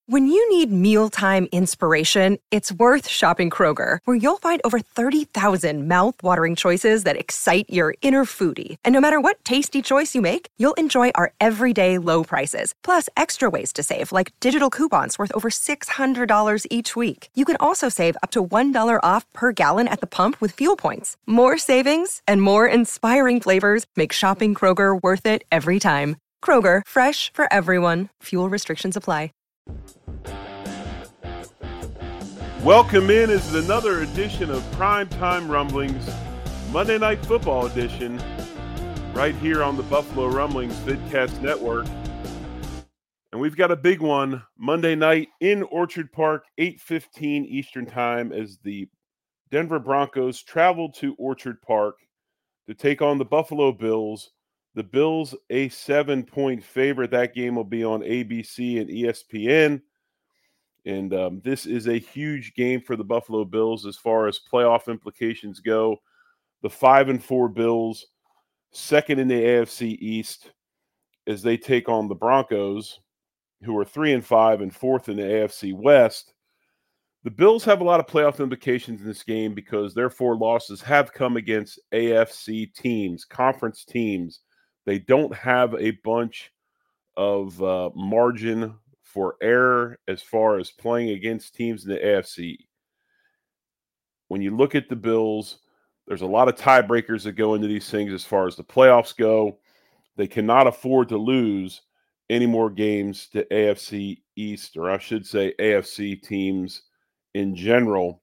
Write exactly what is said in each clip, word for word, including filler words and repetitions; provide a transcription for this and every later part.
When you need mealtime inspiration, it's worth shopping Kroger, where you'll find over thirty thousand mouth-watering choices that excite your inner foodie. And no matter what tasty choice you make, you'll enjoy our everyday low prices, plus extra ways to save, like digital coupons worth over six hundred dollars each week. You can also save up to one dollar off per gallon at the pump with fuel points. More savings and more inspiring flavors make shopping Kroger worth it every time. Kroger, fresh for everyone. Fuel restrictions apply. Welcome in is another edition of Primetime Rumblings, Monday Night Football edition, right here on the Buffalo Rumblings Vidcast Network. And we've got a big one Monday night in Orchard Park, eight fifteen Eastern Time, as the Denver Broncos travel to Orchard Park to take on the Buffalo Bills. The Bills, a seven-point favorite. That game will be on A B C and E S P N. And um, this is a huge game for the Buffalo Bills as far as playoff implications go. The five and four Bills, second in the A F C East, as they take on the Broncos, who are three and five and fourth in the A F C West. The Bills have a lot of playoff implications in this game because their four losses have come against A F C teams, conference teams. They don't have a bunch of uh, margin for error as far as playing against teams in the A F C. When you look at the Bills, there's a lot of tiebreakers that go into these things as far as the playoffs go. They cannot afford to lose any more games to A F C East, or I should say A F C teams in general,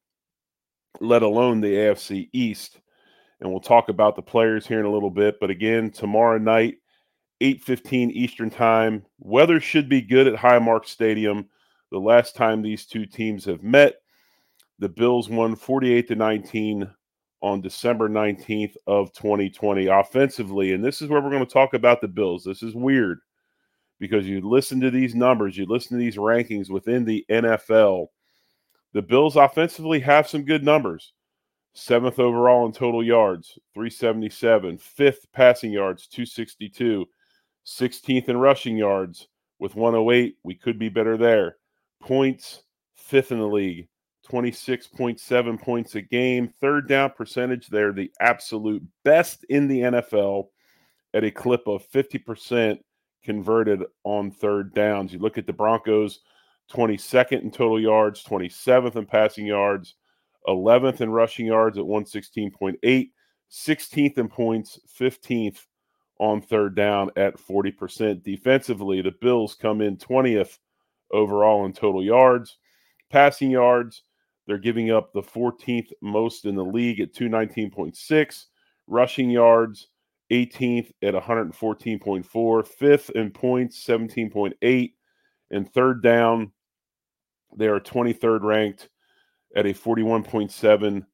let alone the A F C East. And we'll talk about the players here in a little bit. But again, tomorrow night, eight fifteen Eastern Time. Weather should be good at Highmark Stadium. The last time these two teams have met, the Bills won forty-eight to nineteen on December nineteenth of twenty twenty offensively. And this is where we're going to talk about the Bills. This is weird because you listen to these numbers, you listen to these rankings within the N F L. The Bills offensively have some good numbers. Seventh overall in total yards, three seventy-seven. Fifth passing yards, two sixty-two. sixteenth in rushing yards with one oh eight. We could be better there. Points, fifth in the league, twenty-six point seven points a game. Third down percentage, they're the absolute best in the N F L at a clip of fifty percent converted on third downs. You look at the Broncos, twenty-second in total yards, twenty-seventh in passing yards, eleventh in rushing yards at one sixteen point eight, sixteenth in points, fifteenth on third down at forty percent. Defensively, the Bills come in twentieth overall in total yards. Passing yards, they're giving up the fourteenth most in the league at two nineteen point six. Rushing yards, eighteenth at one fourteen point four. Fifth in points, seventeen point eight. And third down, they are twenty-third ranked at a forty-one point seven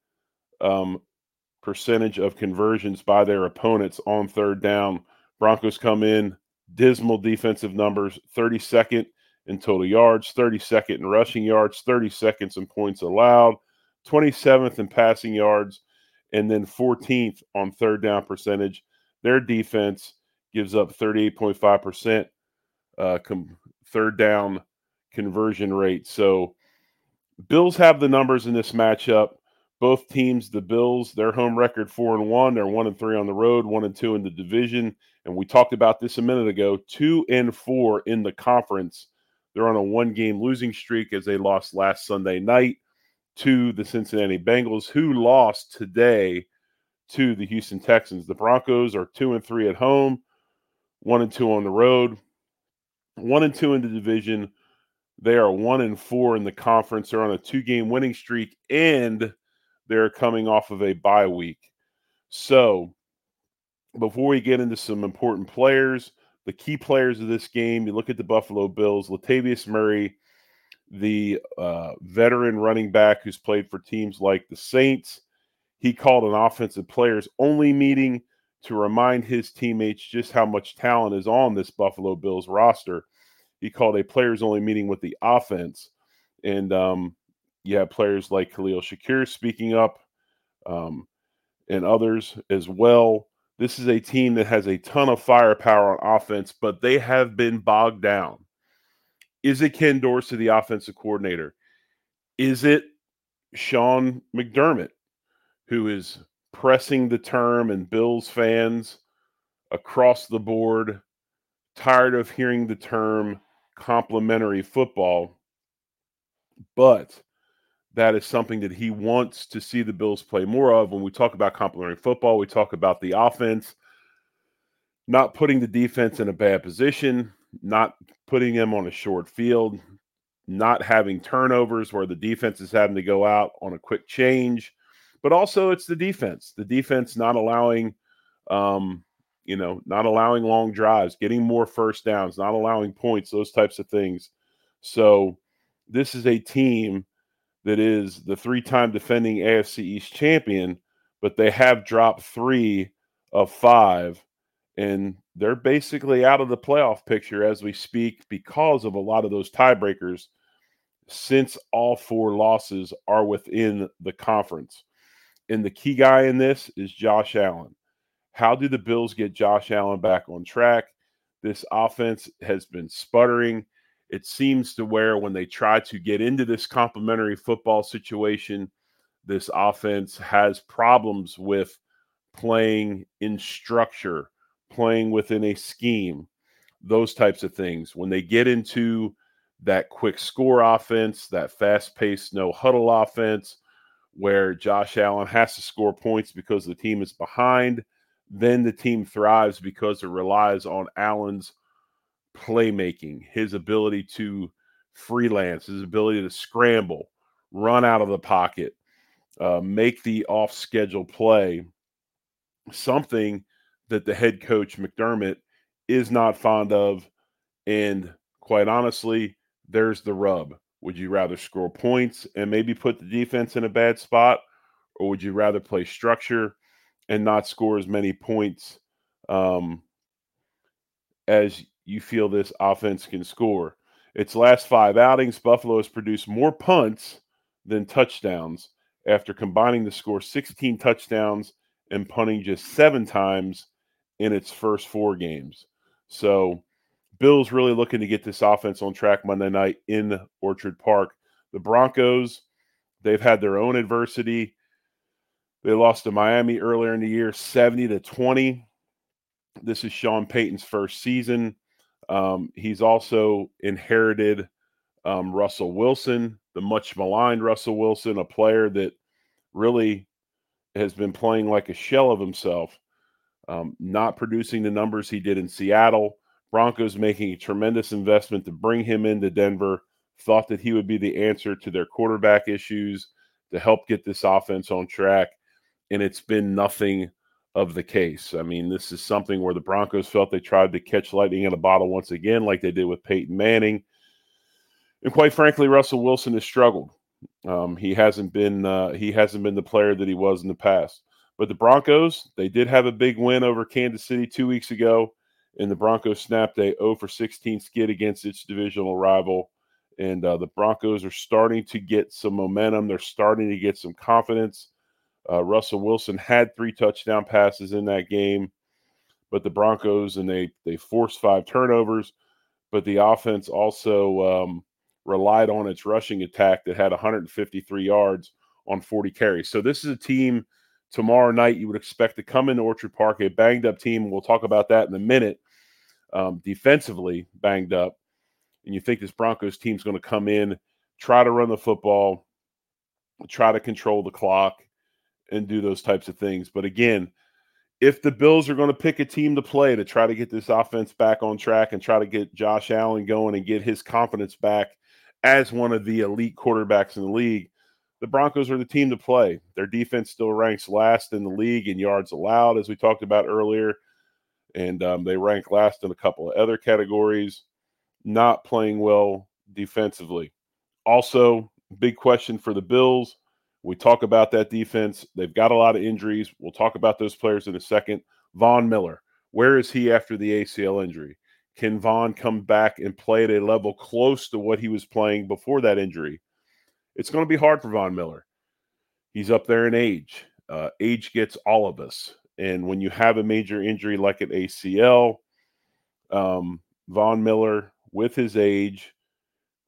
um, percentage of conversions by their opponents on third down. Broncos come in, dismal defensive numbers, thirty-second in total yards, thirty-second in rushing yards, thirty-second in points allowed, twenty-seventh in passing yards, and then fourteenth on third down percentage. Their defense gives up thirty-eight point five percent uh, com- third down conversion rate. So Bills have the numbers in this matchup. Both teams, the Bills, their home record four and one. They're one and three on the road, one and two in the division. And we talked about this a minute ago. Two and four in the conference. They're on a one-game losing streak as they lost last Sunday night to the Cincinnati Bengals, who lost today to the Houston Texans. The Broncos are two and three at home, one and two on the road, one and two in the division. They are one and four in the conference. They're on a two-game winning streak, and they're coming off of a bye week. So before we get into some important players, the key players of this game, you look at the Buffalo Bills, Latavius Murray, the uh, veteran running back who's played for teams like the Saints. He called an offensive players-only meeting to remind his teammates just how much talent is on this Buffalo Bills roster. He called a players-only meeting with the offense. And um, you have players like Khalil Shakir speaking up um, and others as well. This is a team that has a ton of firepower on offense, but they have been bogged down Is it Ken Dorsey, the offensive coordinator? Is it Sean McDermott, who is pressing the term, and Bills fans across the board tired of hearing the term complimentary football, but that is something that he wants to see the Bills play more of. When we talk about complimentary football, we talk about the offense not putting the defense in a bad position, not putting them on a short field, not having turnovers where the defense is having to go out on a quick change. But also it's the defense. The defense not allowing um, you know, not allowing long drives, getting more first downs, not allowing points, those types of things. So this is a team that is the three-time defending A F C East champion, but they have dropped three of five, and they're basically out of the playoff picture as we speak because of a lot of those tiebreakers, since all four losses are within the conference. And the key guy in this is Josh Allen. How do the Bills get Josh Allen back on track? This offense has been sputtering. It seems to where when they try to get into this complimentary football situation, this offense has problems with playing in structure, playing within a scheme, those types of things. When they get into that quick score offense, that fast-paced no-huddle offense, where Josh Allen has to score points because the team is behind, then the team thrives because it relies on Allen's playmaking, his ability to freelance, his ability to scramble, run out of the pocket, uh, make the off-schedule play, something that the head coach McDermott is not fond of. And quite honestly, there's the rub. Would you rather score points and maybe put the defense in a bad spot, or would you rather play structure and not score as many points um, as you feel this offense can score? Its last five outings, Buffalo has produced more punts than touchdowns after combining to score sixteen touchdowns and punting just seven times in its first four games. So Bills really looking to get this offense on track Monday night in Orchard Park. The Broncos, they've had their own adversity. They lost to Miami earlier in the year, seventy to twenty. This is Sean Payton's first season. Um, he's also inherited um, Russell Wilson, the much maligned Russell Wilson, a player that really has been playing like a shell of himself, um, not producing the numbers he did in Seattle. Broncos making a tremendous investment to bring him into Denver, thought that he would be the answer to their quarterback issues to help get this offense on track, and it's been nothing of the case. I mean, this is something where the Broncos felt they tried to catch lightning in a bottle once again, like they did with Peyton Manning. And quite frankly, Russell Wilson has struggled. Um, he hasn't been uh, he hasn't been the player that he was in the past. But the Broncos, they did have a big win over Kansas City two weeks ago, and the Broncos snapped a oh for sixteen skid against its divisional rival. And uh, the Broncos are starting to get some momentum. They're starting to get some confidence. Uh, Russell Wilson had three touchdown passes in that game, but the Broncos, and they they forced five turnovers, but the offense also um, relied on its rushing attack that had one hundred fifty-three yards on forty carries. So this is a team tomorrow night you would expect to come into Orchard Park, a banged-up team. We'll talk about that in a minute. Um, defensively banged up, and you think this Broncos team's going to come in, try to run the football, try to control the clock, and do those types of things. But again, if the Bills are going to pick a team to play to try to get this offense back on track and try to get Josh Allen going and get his confidence back as one of the elite quarterbacks in the league, the Broncos are the team to play. Their defense still ranks last in the league in yards allowed, as we talked about earlier, and um, they rank last in a couple of other categories, not playing well defensively. Also, big question for the Bills. We talk about that defense. They've got a lot of injuries. We'll talk about those players in a second. Von Miller, where is he after the A C L injury? Can Von come back and play at a level close to what he was playing before that injury? It's going to be hard for Von Miller. He's up there in age. Uh, age gets all of us. And when you have a major injury like an A C L, um, Von Miller, with his age,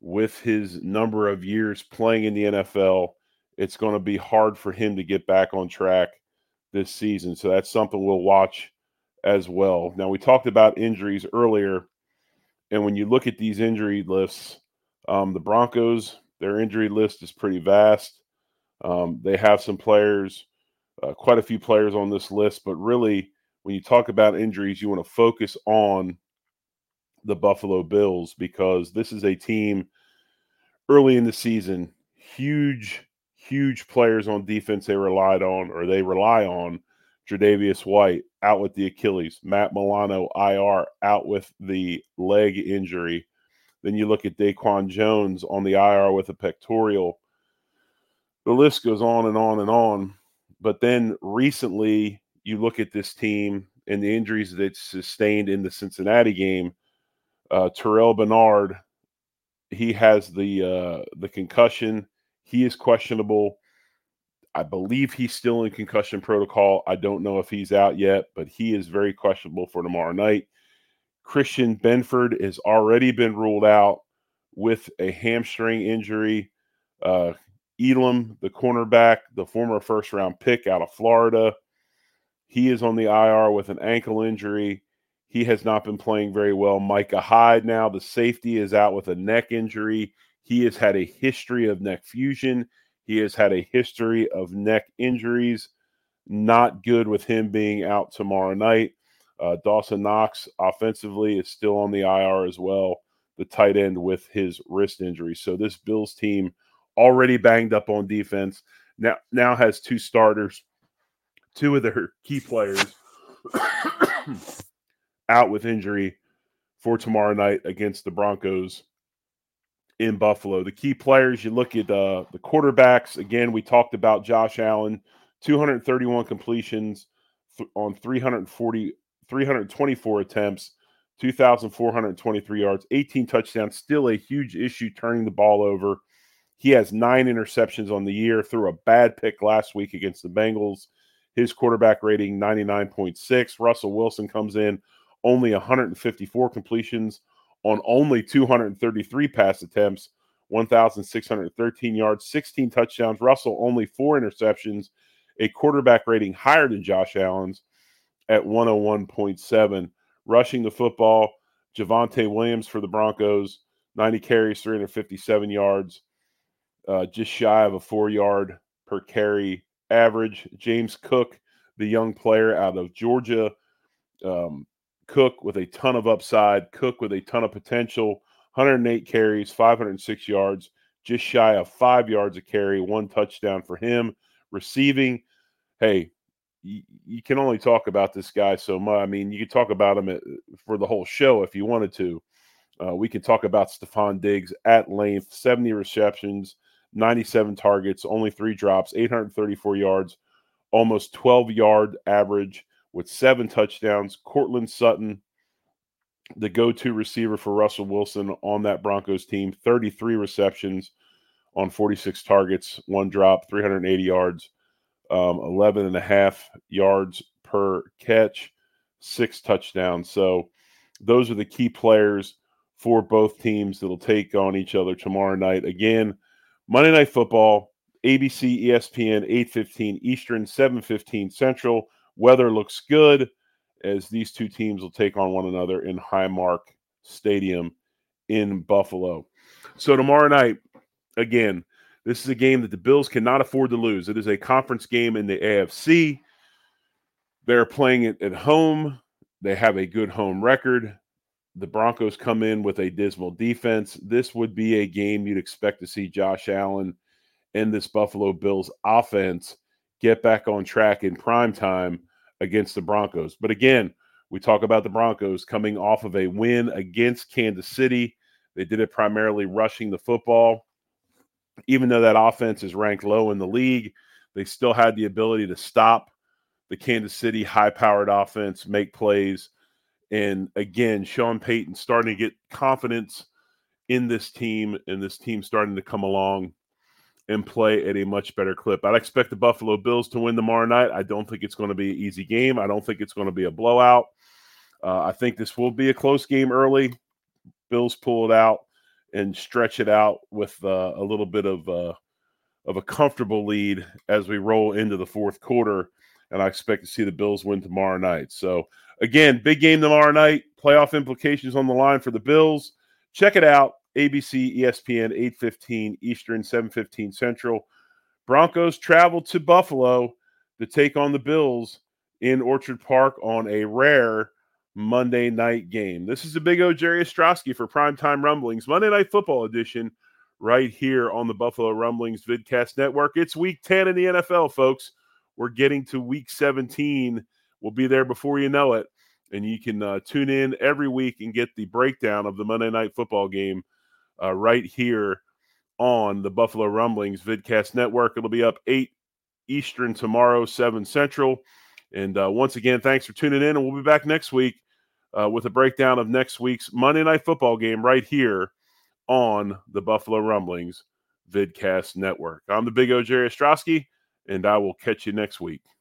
with his number of years playing in the N F L, it's going to be hard for him to get back on track this season. So that's something we'll watch as well. Now, we talked about injuries earlier, and when you look at these injury lists, um, the Broncos, their injury list is pretty vast. Um, they have some players, uh, quite a few players on this list, but really, when you talk about injuries, you want to focus on the Buffalo Bills, because this is a team early in the season, huge, huge players on defense they relied on, or they rely on. Tre'Davious White out with the Achilles, Matt Milano I R out with the leg injury. Then you look at Daquan Jones on the I R with a pectoral. The list goes on and on and on. But then recently you look at this team and the injuries that it sustained in the Cincinnati game. Uh, Terrell Bernard, he has the uh, the concussion. He is questionable. I believe he's still in concussion protocol. I don't know if he's out yet, but he is very questionable for tomorrow night. Christian Benford has already been ruled out with a hamstring injury. Uh, Elam, the cornerback, the former first-round pick out of Florida, he is on the I R with an ankle injury. He has not been playing very well. Micah Hyde now, the safety, is out with a neck injury. He has had a history of neck fusion. He has had a history of neck injuries. Not good with him being out tomorrow night. Uh, Dawson Knox, offensively, is still on the I R as well, the tight end with his wrist injury. So this Bills team, already banged up on defense, now, now has two starters, two of their key players out with injury for tomorrow night against the Broncos in Buffalo. The key players, you look at uh, the quarterbacks. Again, we talked about Josh Allen, two hundred thirty-one completions th- on three hundred forty, three hundred twenty-four attempts, two thousand four hundred twenty-three yards, eighteen touchdowns. Still a huge issue turning the ball over. He has nine interceptions on the year, threw a bad pick last week against the Bengals. His quarterback rating, ninety-nine point six. Russell Wilson comes in only one hundred fifty-four completions on only two hundred thirty-three pass attempts, one thousand six hundred thirteen yards, sixteen touchdowns. Russell only four interceptions, a quarterback rating higher than Josh Allen's at one oh one point seven. Rushing the football, Javonte Williams for the Broncos, ninety carries, three hundred fifty-seven yards, uh, just shy of a four-yard per carry average. James Cook, the young player out of Georgia, um, Cook with a ton of upside, Cook with a ton of potential, one hundred eight carries, five hundred six yards, just shy of five yards a carry, one touchdown for him. Receiving, hey, you, you can only talk about this guy so much. I mean, you could talk about him at, for the whole show if you wanted to. Uh, we can talk about Stephon Diggs at length, seventy receptions, ninety-seven targets, only three drops, eight hundred thirty-four yards, almost twelve-yard average with seven touchdowns. Cortland Sutton, the go-to receiver for Russell Wilson on that Broncos team, thirty-three receptions on forty-six targets, one drop, three hundred eighty yards, um, eleven and a half yards per catch, six touchdowns. So those are the key players for both teams that will take on each other tomorrow night. Again, Monday Night Football, A B C, E S P N, eight fifteen Eastern, seven fifteen Central. Weather looks good as these two teams will take on one another in Highmark Stadium in Buffalo. So tomorrow night, again, this is a game that the Bills cannot afford to lose. It is a conference game in the A F C. They're playing it at home. They have a good home record. The Broncos come in with a dismal defense. This would be a game you'd expect to see Josh Allen and this Buffalo Bills offense get back on track in prime time against the Broncos. But again, we talk about the Broncos coming off of a win against Kansas City. They did it primarily rushing the football. Even though that offense is ranked low in the league, they still had the ability to stop the Kansas City high-powered offense, make plays. And again, Sean Payton starting to get confidence in this team, and this team starting to come along and play at a much better clip. I'd expect the Buffalo Bills to win tomorrow night. I don't think it's going to be an easy game. I don't think it's going to be a blowout. Uh, I think this will be a close game early. Bills pull it out, and stretch it out with uh, a little bit of uh, of a comfortable lead as we roll into the fourth quarter. And I expect to see the Bills win tomorrow night. So, again, big game tomorrow night. Playoff implications on the line for the Bills. Check it out. A B C, E S P N, eight fifteen Eastern, seven fifteen Central. Broncos travel to Buffalo to take on the Bills in Orchard Park on a rare Monday night game. This is the Big O, Jerry Ostrowski for Primetime Rumblings, Monday Night Football edition, right here on the Buffalo Rumblings Vidcast Network. It's week ten in the N F L, folks. We're getting to week seventeen. We'll be there before you know it. And you can uh, tune in every week and get the breakdown of the Monday Night Football game uh, right here on the Buffalo Rumblings Vidcast Network. It'll be up eight Eastern tomorrow, seven Central. And uh, once again, thanks for tuning in. And we'll be back next week uh, with a breakdown of next week's Monday Night Football game right here on the Buffalo Rumblings Vidcast Network. I'm the Big O, Jerry Ostrowski, and I will catch you next week.